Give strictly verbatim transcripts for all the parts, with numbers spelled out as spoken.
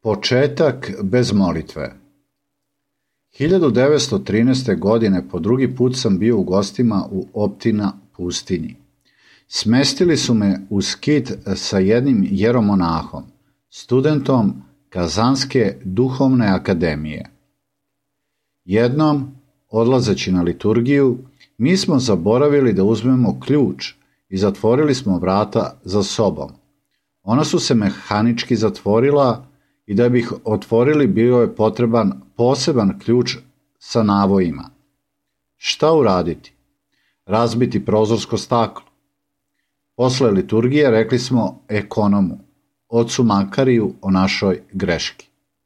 Početak bez molitve. hiljadu devetsto trinaeste. godine po drugi put sam bio u gostima u Optina pustinji. Smestili su me u skit sa jednim jeromonahom, studentom Kazanske duhovne akademije. Jednom, odlazeći na liturgiju, mi smo zaboravili da uzmemo ključ i zatvorili smo vrata za sobom. Ona su se mehanički zatvorila i da bi ih otvorili bio je potreban poseban ključ sa navojima. Šta uraditi? Razbiti prozorsko staklo. Posle liturgije rekli smo ekonomu, ocu Makariju, o našoj greški.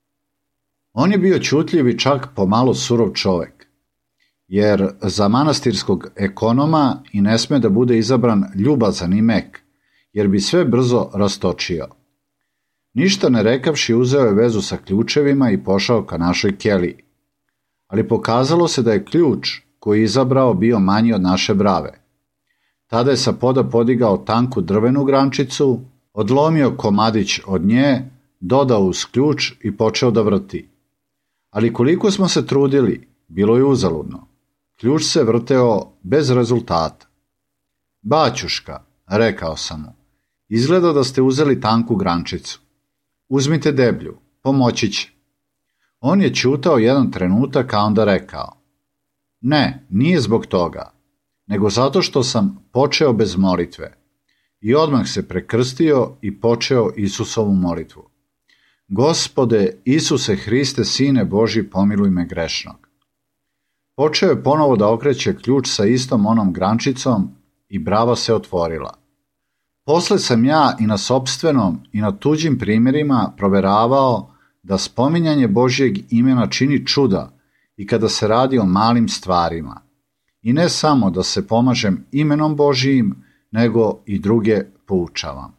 On je bio ćutljiv i čak pomalo surov čovek, jer za manastirskog ekonoma i ne sme da bude izabran ljubazan i mek, jer bi sve brzo rastočio. Ništa ne rekavši, uzeo je vezu sa ključevima i pošao ka našoj keliji. Ali pokazalo se da je ključ koji je izabrao bio manji od naše brave. Tada je sa poda podigao tanku drvenu grančicu, odlomio komadić od nje, dodao uz ključ i počeo da vrti. Ali koliko smo se trudili, bilo je uzaludno. Ključ se vrteo bez rezultata. Baćuška, rekao sam mu, izgleda da ste uzeli tanku grančicu. Uzmite deblju, pomoći će. On je ćutao jedan trenutak, a onda rekao, ne, nije zbog toga, nego zato što sam počeo bez molitve. I odmah se prekrstio i počeo Isusovu molitvu. Gospode Isuse Hriste, Sine Božji, pomiluj me grešnog. Počeo je ponovo da okreće ključ sa istom onom grančicom i brava se otvorila. Posle sam ja i na sopstvenom i na tuđim primjerima proveravao da spominjanje Božjeg imena čini čuda i kada se radi o malim stvarima. I ne samo da se pomažem imenom Božijim, nego i druge poučavam.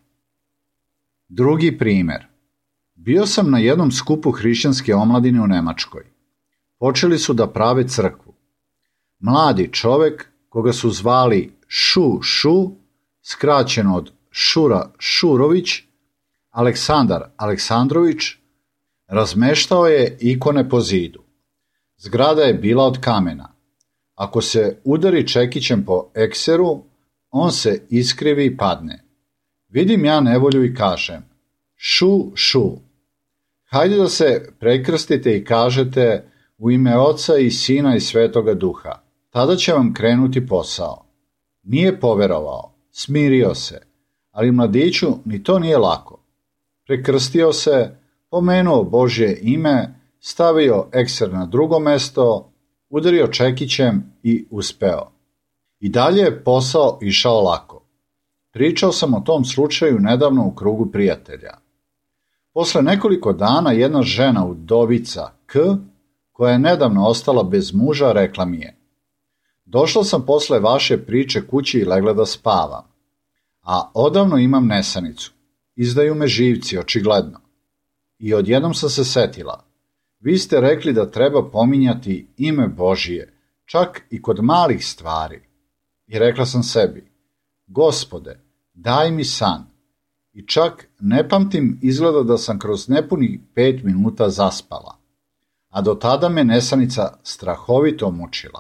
Drugi primer. Bio sam na jednom skupu hrišćanske omladine u Nemačkoj. Počeli su da prave crkvu. Mladi čovek, koga su zvali Šu Šu, skraćeno od Šura Šurović, Aleksandar Aleksandrović, razmeštao je ikone po zidu. Zgrada je bila od kamena. Ako se udari čekićem po ekseru, on se iskrivi i padne. Vidim ja nevolju i kažem, Šu Šu, hajde da se prekrstite i kažete u ime Oca i Sina i Svetoga Duha. Tada će vam krenuti posao. Nije poverovao, smirio se, ali mladiću ni to nije lako. Prekrstio se, pomenuo Božje ime, stavio ekser na drugo mesto, udario čekićem i uspeo. I dalje je posao išao lako. Pričao sam o tom slučaju nedavno u krugu prijatelja. Posle nekoliko dana jedna žena udovica K, koja je nedavno ostala bez muža, rekla mi je: došla sam posle vaše priče kući i legla da spavam, a odavno imam nesanicu. Izdaju me živci, očigledno. I odjednom sam se setila. Vi ste rekli da treba pominjati ime Božije, čak i kod malih stvari. I rekla sam sebi, Gospode, daj mi san. I čak ne pamtim, izgleda da sam kroz nepunih pet minuta zaspala. A do tada me nesanica strahovito mučila.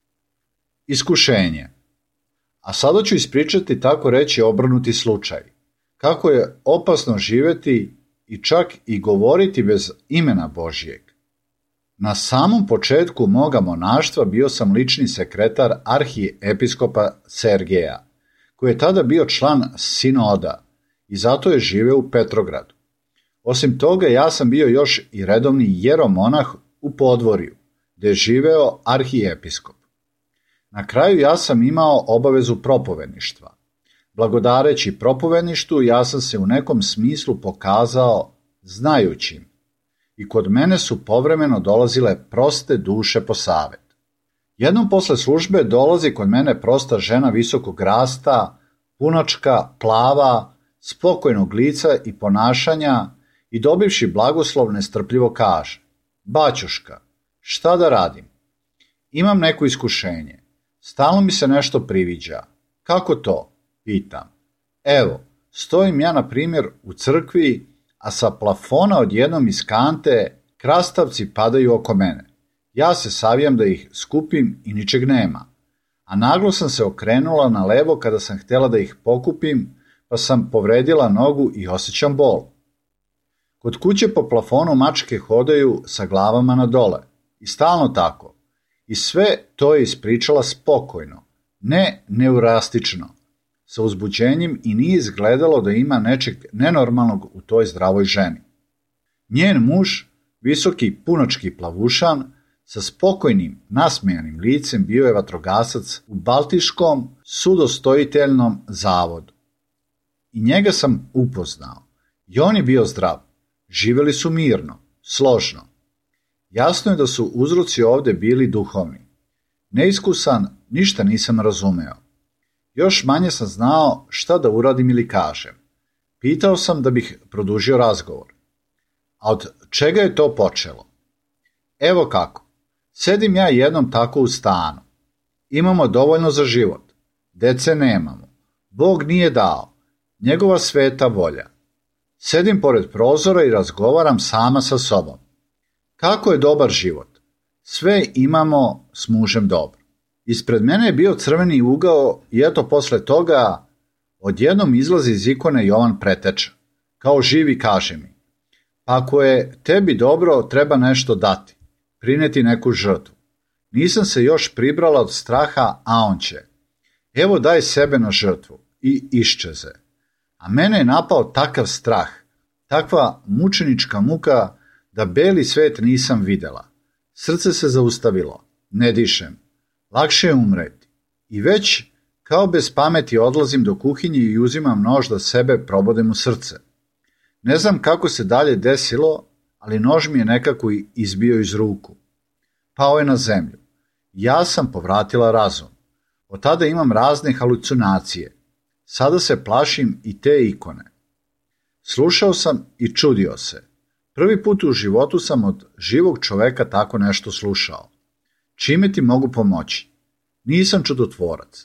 Iskušenje. A sada ću ispričati, tako reći, obrnuti slučaj. Kako je opasno živeti i čak i govoriti bez imena Božjeg. Na samom početku moga monaštva bio sam lični sekretar arhiepiskopa Sergeja, koji je tada bio član sinoda i zato je živeo u Petrogradu. Osim toga, ja sam bio još i redovni jeromonah u Podvorju, gde je živeo arhiepiskop. Na kraju ja sam imao obavezu propovedništva. Blagodareći propovedništvu, ja sam se u nekom smislu pokazao znajućim i kod mene su povremeno dolazile proste duše po savet. Jednom posle službe dolazi kod mene prosta žena visokog rasta, punačka, plava, spokojnog lica i ponašanja i dobivši blagoslov nestrpljivo kaže: Baćuška, šta da radim? Imam neko iskušenje. Stalno mi se nešto priviđa. Kako to? Pitam. Evo, stojim ja, na primjer, u crkvi, a sa plafona odjednom iz kante krastavci padaju oko mene. Ja se savijam da ih skupim i ničeg nema. A naglo sam se okrenula na levo kada sam htjela da ih pokupim, pa sam povredila nogu i osjećam bol. Kod kuće po plafonu mačke hodaju sa glavama na dole. I stalno tako. I sve to je ispričala spokojno, ne neurastično, sa uzbuđenjem i nije izgledalo da ima nečeg nenormalnog u toj zdravoj ženi. Njen muž, visoki punočki plavušan, sa spokojnim, nasmijanim licem bio je vatrogasac u Baltiškom sudostojiteljnom zavodu. I njega sam upoznao. I on je bio zdrav. Živjeli su mirno, složno. Jasno je da su uzroci ovdje bili duhovni. Neiskusan, ništa nisam razumeo. Još manje sam znao šta da uradim ili kažem. Pitao sam da bih produžio razgovor. A od čega je to počelo? Evo kako. Sedim ja jednom tako u stanu. Imamo dovoljno za život. Dece nemamo. Bog nije dao. Njegova sveta volja. Sedim pored prozora i razgovaram sama sa sobom. Kako je dobar život. Sve imamo s mužem dobro. Ispred mene je bio crveni ugao i eto posle toga odjednom izlazi iz ikone Jovan Preteča. Kao živi kaže mi. Ako je tebi dobro, treba nešto dati. Prineti neku žrtvu. Nisam se još pribrala od straha, a on će. Evo daj sebe na žrtvu. I iščeze. A mene je napao takav strah, takva mučenička muka da beli svet nisam videla. Srce se zaustavilo. Ne dišem. Lakše je umreti. I već kao bez pameti odlazim do kuhinje i uzimam nož da sebe probodem u srce. Ne znam kako se dalje desilo, ali nož mi je nekako izbio iz ruku. Pao je na zemlju. Ja sam povratila razum. Od tada imam razne halucinacije. Sada se plašim i te ikone. Slušao sam i čudio se. Prvi put u životu sam od živog čoveka tako nešto slušao. Čime ti mogu pomoći? Nisam čudotvorac.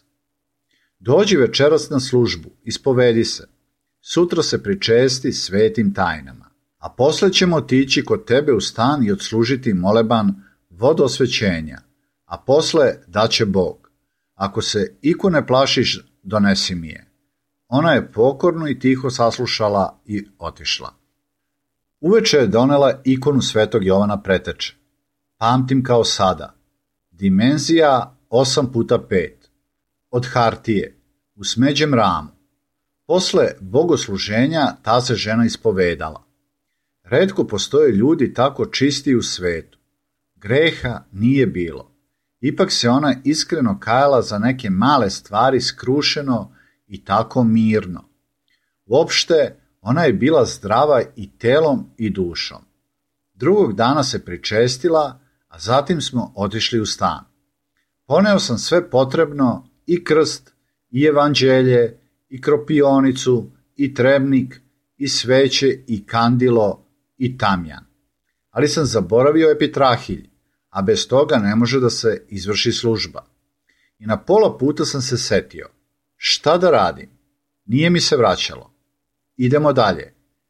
Dođi večeras na službu, ispovedi se. Sutra se pričesti svetim tajnama. A posle ćemo otići kod tebe u stan i odslužiti moleban vodosvećenja. A posle daće Bog. Ako se ikone plašiš, donesi mi je. Ona je pokorno i tiho saslušala i otišla. Uveče je donela ikonu svetog Jovana Preteče. Pamtim kao sada. Dimenzija osam puta pet. Od hartije. U smeđem ramu. Posle bogosluženja ta se žena ispovedala. Retko postoje ljudi tako čisti u svetu. Greha nije bilo. Ipak se ona iskreno kajala za neke male stvari skrušeno i tako mirno. Uopšte, ona je bila zdrava i telom i dušom. Drugog dana se pričestila, a zatim smo otišli u stan. Poneo sam sve potrebno, i krst, i evanđelje, i kropionicu, i trebnik, i sveće, i kandilo, i tamjan. Ali sam zaboravio epitrahilj, a bez toga ne može da se izvrši služba. I na pola puta sam se setio. Šta da radim? Nije mi se vraćalo. Idemo dalje.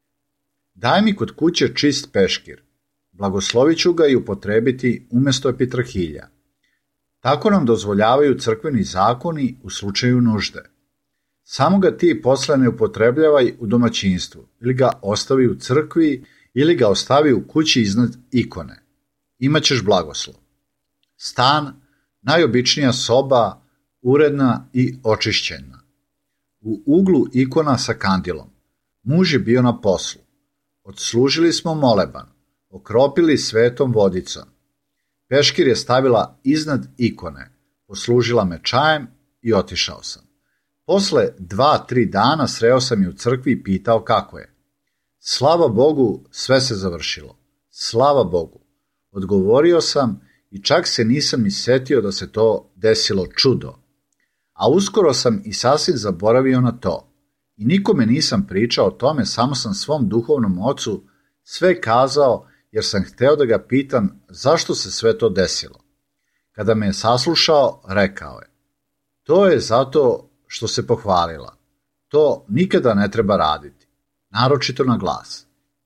Daj mi kod kuće čist peškir. Blagoslovit ću ga i upotrebiti umjesto epitrahilja. Tako nam dozvoljavaju crkveni zakoni u slučaju nužde. Samo ga ti posle ne upotrebljavaj u domaćinstvu, ili ga ostavi u crkvi, ili ga ostavi u kući iznad ikone. Imaćeš blagoslov. Stan, najobičnija soba, uredna i očišćena. U uglu ikona sa kandilom. Muž je bio na poslu. Odslužili smo moleban, okropili svetom vodicom. Peškir je stavila iznad ikone, poslužila me čajem i otišao sam. Posle dva, tri dana sreo sam je u crkvi i pitao kako je. Slava Bogu, sve se završilo. Slava Bogu. Odgovorio sam i čak se nisam ni setio da se to desilo čudo. A uskoro sam i sasvim zaboravio na to. I nikome nisam pričao o tome, samo sam svom duhovnom ocu sve kazao jer sam hteo da ga pitam zašto se sve to desilo. Kada me je saslušao, rekao je: to je zato što se pohvalila. To nikada ne treba raditi, naročito na glas.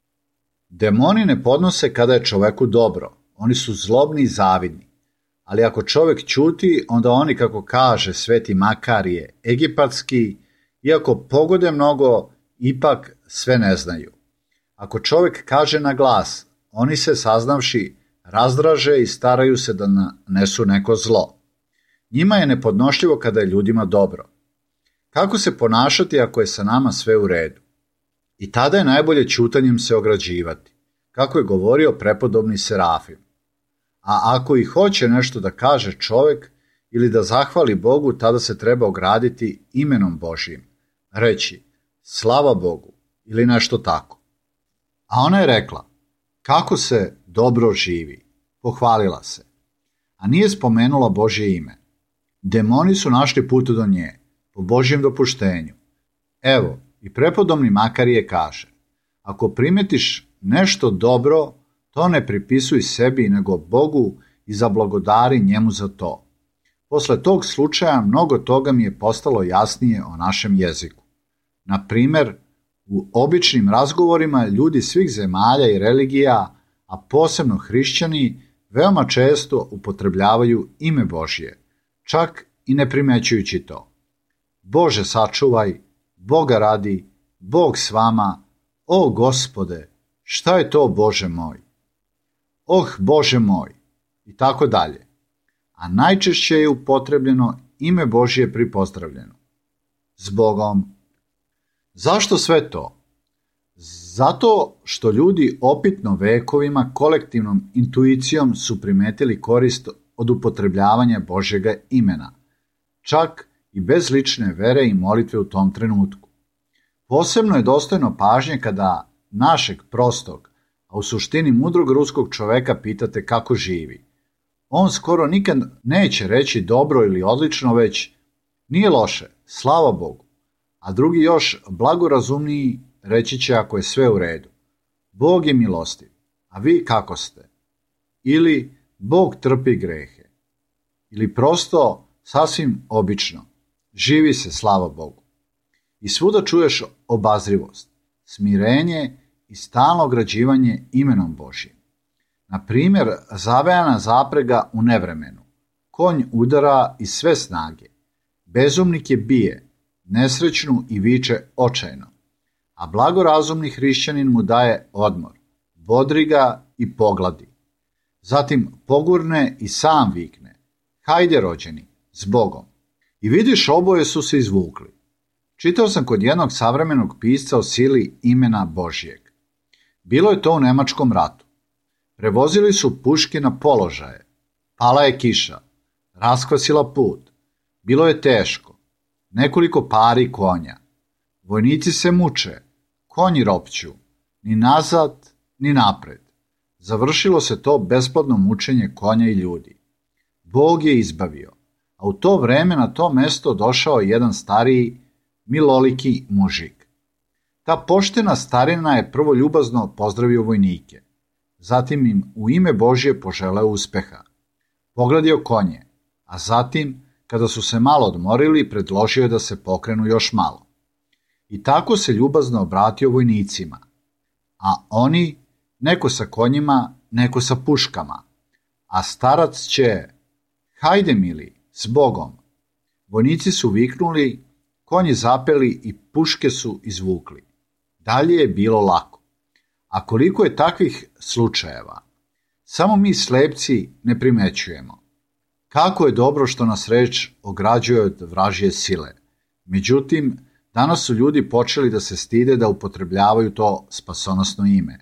Demoni ne podnose kada je čoveku dobro, oni su zlobni i zavidni. Ali ako čovjek ćuti, onda oni, kako kaže sveti Makarije, egipatski, iako pogode mnogo, ipak sve ne znaju. Ako čovjek kaže na glas, oni se saznavši razdraže i staraju se da nanesu neko zlo. Njima je nepodnošljivo kada je ljudima dobro. Kako se ponašati ako je sa nama sve u redu? I tada je najbolje ćutanjem se ograđivati, kako je govorio prepodobni Serafim. A ako i hoće nešto da kaže čovjek ili da zahvali Bogu, tada se treba ograditi imenom Božijim, reći slava Bogu ili nešto tako. A ona je rekla, kako se dobro živi, pohvalila se, a nije spomenula Božje ime. Demoni su našli put do nje, po Božjem dopuštenju. Evo, i prepodobni Makarije kaže, ako primetiš nešto dobro, to ne pripisuj sebi, nego Bogu i zablagodari njemu za to. Posle tog slučaja mnogo toga mi je postalo jasnije o našem jeziku. Na primjer, u običnim razgovorima ljudi svih zemalja i religija, a posebno hrišćani, veoma često upotrebljavaju ime Božje, čak i ne primećujući to. Bože sačuvaj, Boga radi, Bog s vama, o Gospode, šta je to Bože moj? Oh Bože moj, i tako dalje. A najčešće je upotrebljeno ime Božje pri pozdravljenu. S Bogom. Zašto sve to? Zato što ljudi opitno vekovima kolektivnom intuicijom su primetili korist od upotrebljavanja Božjega imena, čak i bez lične vere i molitve u tom trenutku. Posebno je dostojno pažnje kada našeg prostog, a u suštini mudrog ruskog čoveka pitate kako živi. On skoro nikad neće reći dobro ili odlično, već nije loše, slava Bogu. A drugi još blagorazumniji reći će ako je sve u redu. Bog je milostiv, a vi kako ste? Ili Bog trpi grehe. Ili prosto sasvim obično, živi se, slava Bogu. I svuda čuješ obazrivost, smirenje i stalno ograđivanje imenom Božjim. Na primjer, zavejana zaprega u nevremenu, konj udara iz sve snage, bezumnik je bije, nesrećnu i viče očajno, a blagorazumni hrišćanin mu daje odmor, bodri ga i pogladi. Zatim pogurne i sam vikne, hajde rođeni, s Bogom. I vidiš, oboje su se izvukli. Čitao sam kod jednog savremenog pisca o sili imena Božjeg. Bilo je to u Nemačkom ratu. Prevozili su puške na položaje. Pala je kiša. Raskvasila put. Bilo je teško. Nekoliko pari konja. Vojnici se muče. Konji ropću. Ni nazad, ni napred. Završilo se to besplodno mučenje konja i ljudi. Bog je izbavio. A u to vreme na to mesto došao jedan stariji, miloliki mužik. Ta poštena starina je prvo ljubazno pozdravio vojnike. Zatim im u ime Božje poželeo uspeha. Pogledio konje, a zatim, kada su se malo odmorili, predložio je da se pokrenu još malo. I tako se ljubazno obratio vojnicima. A oni, neko sa konjima, neko sa puškama. A starac će, hajde mili, s Bogom. Vojnici su viknuli, konji zapeli i puške su izvukli. Dalje je bilo lako. A koliko je takvih slučajeva? Samo mi slepci ne primećujemo. Kako je dobro što nas reč ograđuje od vražje sile. Međutim, danas su ljudi počeli da se stide da upotrebljavaju to spasonosno ime.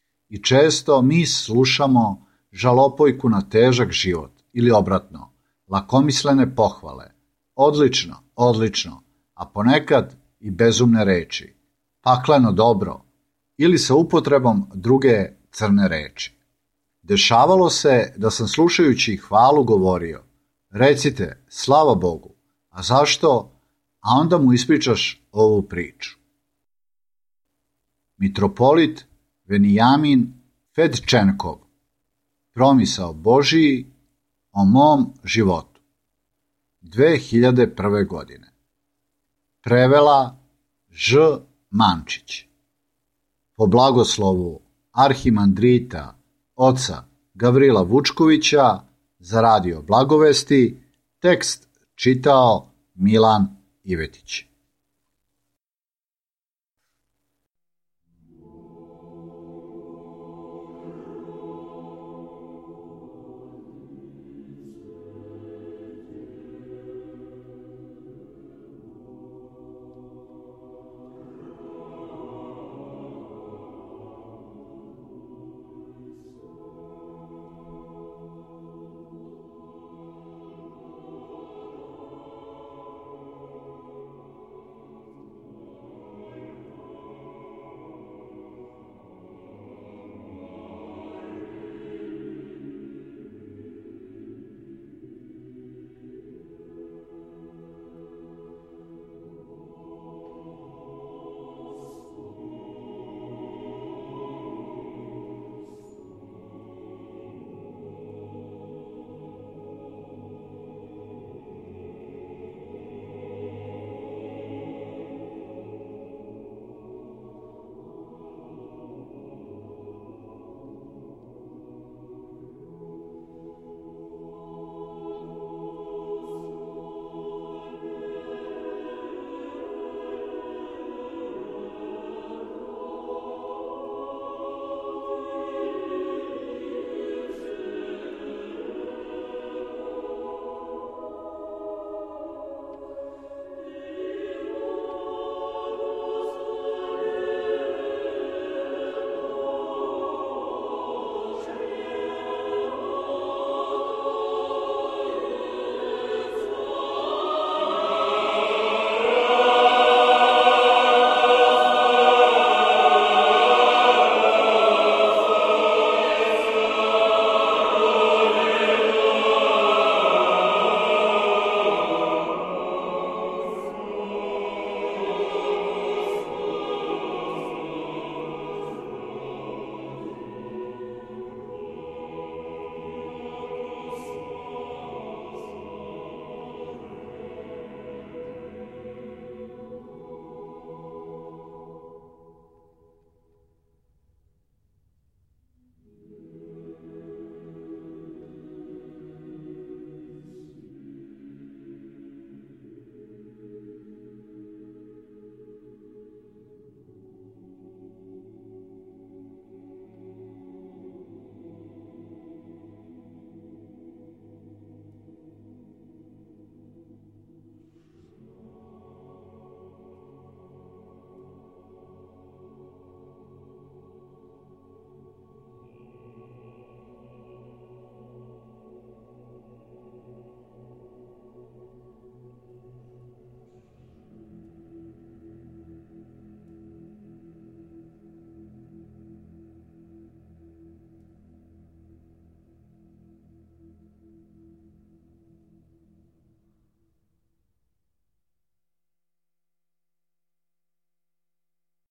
I često mi slušamo žalopojku na težak život ili obratno, lakomislene pohvale. Odlično, odlično, a ponekad i bezumne reči. Pakleno dobro ili sa upotrebom druge crne reči. Dešavalo se da sam slušajući hvalu govorio, recite, slava Bogu, a zašto? A onda mu ispričaš ovu priču. Mitropolit Venijamin Fedčenkov, promisao Božiji o mom životu, dve hiljade prve. godine. Prevela Ž. Mančić. Po blagoslovu arhimandrita oca Gavrila Vučkovića za radio Blagovesti, tekst čitao Milan Ivetić.